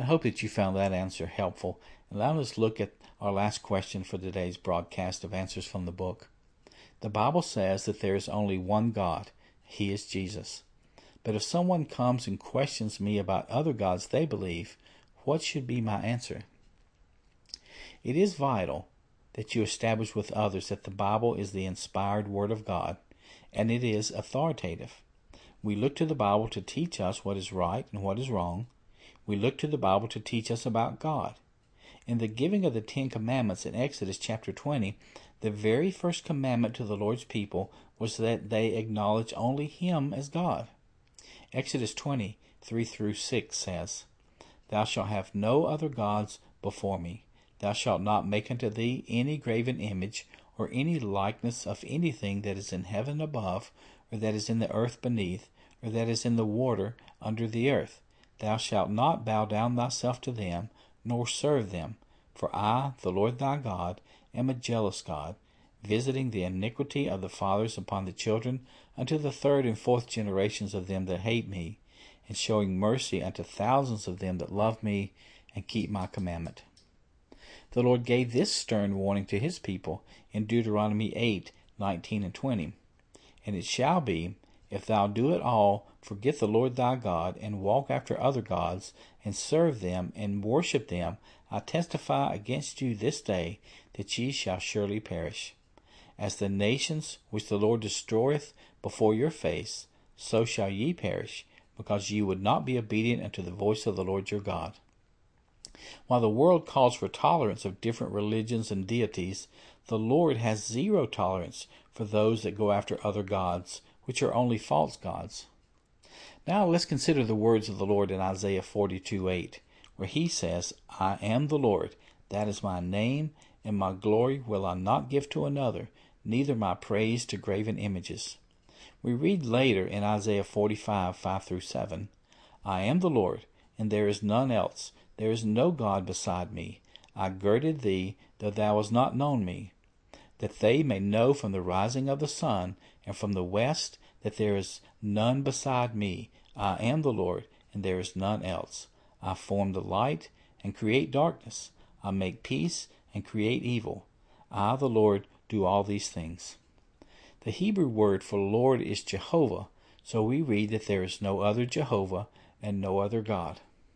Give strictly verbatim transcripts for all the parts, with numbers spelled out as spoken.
I hope that you found that answer helpful. And now let's look at our last question for today's broadcast of Answers from the Book. The Bible says that there is only one God. He is Jesus. But if someone comes and questions me about other gods they believe, what should be my answer? It is vital that you establish with others that the Bible is the inspired Word of God, and it is authoritative. We look to the Bible to teach us what is right and what is wrong. We look to the Bible to teach us about God. In the giving of the Ten Commandments in Exodus chapter twenty, the very first commandment to the Lord's people was that they acknowledge only Him as God. Exodus twenty, three through six says, Thou shalt have no other gods before me. Thou shalt not make unto thee any graven image, or any likeness of anything that is in heaven above, or that is in the earth beneath, or that is in the water under the earth. Thou shalt not bow down thyself to them, nor serve them. For I, the Lord thy God, am a jealous God, visiting the iniquity of the fathers upon the children unto the third and fourth generations of them that hate me, and showing mercy unto thousands of them that love me and keep my commandment. The Lord gave this stern warning to His people in Deuteronomy eight, nineteen and twenty. And it shall be, if thou do at all forget the Lord thy God, and walk after other gods, and serve them, and worship them, I testify against you this day, that ye shall surely perish. As the nations which the Lord destroyeth before your face, so shall ye perish, because ye would not be obedient unto the voice of the Lord your God. While the world calls for tolerance of different religions and deities, the Lord has zero tolerance for those that go after other gods, which are only false gods. Now let's consider the words of the Lord in Isaiah forty-two, eight, where He says, I am the Lord, that is my name, and my glory will I not give to another, neither my praise to graven images. We read later in Isaiah forty-five, five through seven, I am the Lord, and there is none else. There is no God beside me. I girded thee, though thou hast not known me, that they may know from the rising of the sun and from the west that there is none beside me. I am the Lord, and there is none else. I form the light and create darkness. I make peace and create evil. I, the Lord, do all these things. The Hebrew word for Lord is Jehovah, so we read that there is no other Jehovah and no other God.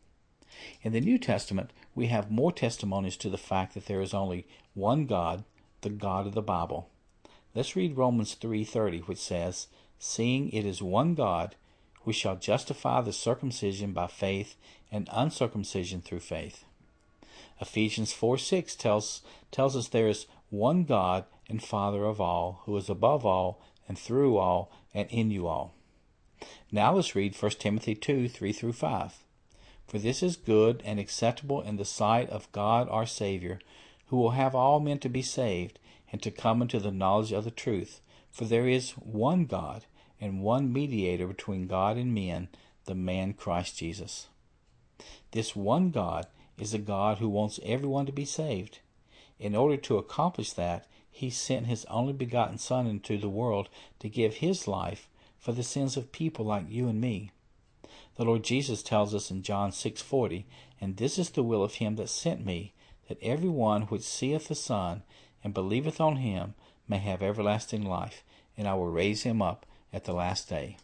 In the New Testament, we have more testimonies to the fact that there is only one God, the God of the Bible. Let's read Romans three thirty, which says, Seeing it is one God, we shall justify the circumcision by faith and uncircumcision through faith. Ephesians four six tells, tells us there is one God and Father of all, who is above all and through all and in you all. Now let's read First Timothy two, three through five. For this is good and acceptable in the sight of God our Savior, who will have all men to be saved, and to come into the knowledge of the truth. For there is one God, and one mediator between God and men, the man Christ Jesus. This one God is a God who wants everyone to be saved. In order to accomplish that, He sent His only begotten Son into the world to give His life for the sins of people like you and me. The Lord Jesus tells us in John six forty, And this is the will of Him that sent me, that every one which seeth the Son, and believeth on Him, may have everlasting life, and I will raise him up at the last day.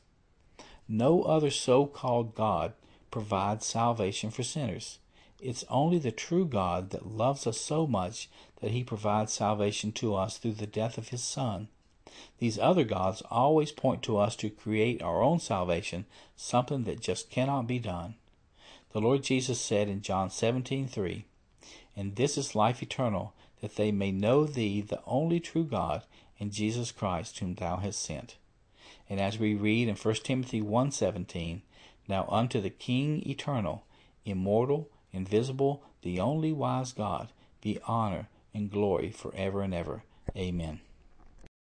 No other so-called God provides salvation for sinners. It's only the true God that loves us so much that He provides salvation to us through the death of His Son. These other gods always point to us to create our own salvation, something that just cannot be done. The Lord Jesus said in John seventeen three, And this is life eternal, that they may know Thee, the only true God, and Jesus Christ, whom Thou hast sent. And as we read in First Timothy one seventeen, Now unto the King eternal, immortal, invisible, the only wise God, be honor and glory forever and ever. Amen.